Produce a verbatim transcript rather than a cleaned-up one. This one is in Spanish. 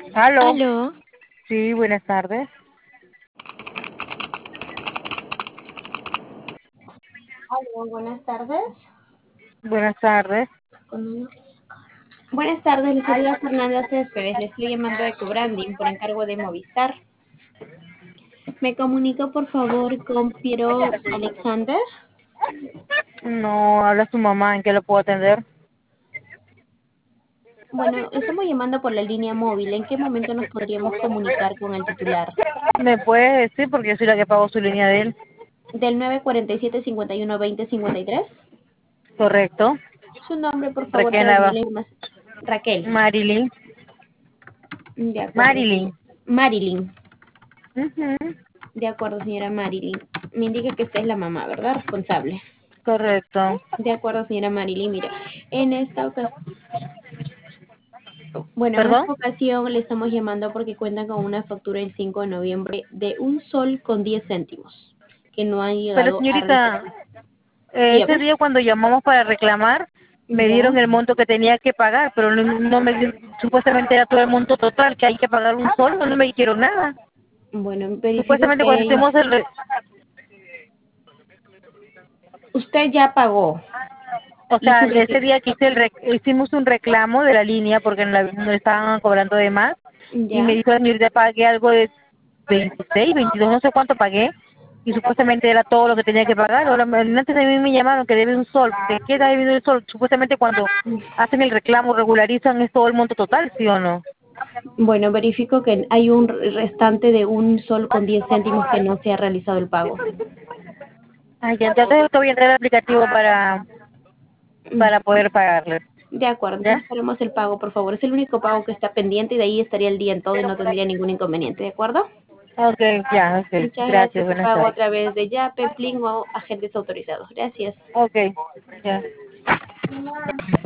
Aló, Aló, sí, buenas tardes. aló, buenas tardes. Buenas tardes. Con- Buenas tardes, le saluda Fernanda Céspedes. Le estoy llamando de Cobranding por encargo de Movistar. ¿Me comunico, por favor, con Piero Alexander? No habla su mamá, ¿en qué lo puedo atender? Bueno, estamos llamando por la línea móvil. ¿En qué momento nos podríamos comunicar con el titular? ¿Me puede decir? Porque yo soy la que pago su línea de él. Del nueve cuatro siete, cincuenta y uno, veinte, cincuenta y tres. Correcto. Su nombre, por favor, Raquel para Nava. enviarle más. Raquel. Marilyn. De acuerdo, señora. Marilyn. Marilyn. Ujú. De acuerdo, señora Marilyn. Me indica que usted es la mamá, ¿verdad? Responsable. Correcto. De acuerdo, señora Marilyn. Mire, en esta ocasión, bueno, en ¿Perdón? esta ocasión le estamos llamando porque cuentan con una factura el cinco de noviembre de un sol con diez céntimos, que no han Pero llegado a realizar. señorita, eh, ese Dígame. día cuando llamamos para reclamar, me Ya. dieron el monto que tenía que pagar, pero no, no me di- supuestamente era todo el monto total, que hay que pagar un solo, no me dijeron nada. Bueno, verifico Supuestamente que cuando hay. hacemos el, re- Usted ya pagó. o Hizo sea, el ese reclamo. día que hice el rec- hicimos un reclamo de la línea porque en la, nos estaban cobrando de más y me Ya. dijo la señorita pagué algo de veintiséis, veintidós, no sé cuánto pagué y supuestamente era todo lo que tenía que pagar. Ahora me- antes de mí me llamaron que debe un sol. ¿De qué está debiendo el sol? Supuestamente cuando hacen el reclamo regularizan es todo el monto total, ¿sí o no? Bueno, verifico que hay un restante de un sol con diez céntimos que no se ha realizado el pago. Ay, ya, entonces te voy a entrar al aplicativo para para poder pagarle. De acuerdo, ¿Ya? entonces haremos el pago, por favor. Es el único pago que está pendiente y de ahí estaría el día en todo y no tendría ningún inconveniente, ¿de acuerdo? Ok, ya, ok. Muchas Gracias, gracias. Se buenas pago a tardes. través de Yape, Plin o agentes autorizados. Gracias. Ok, ya.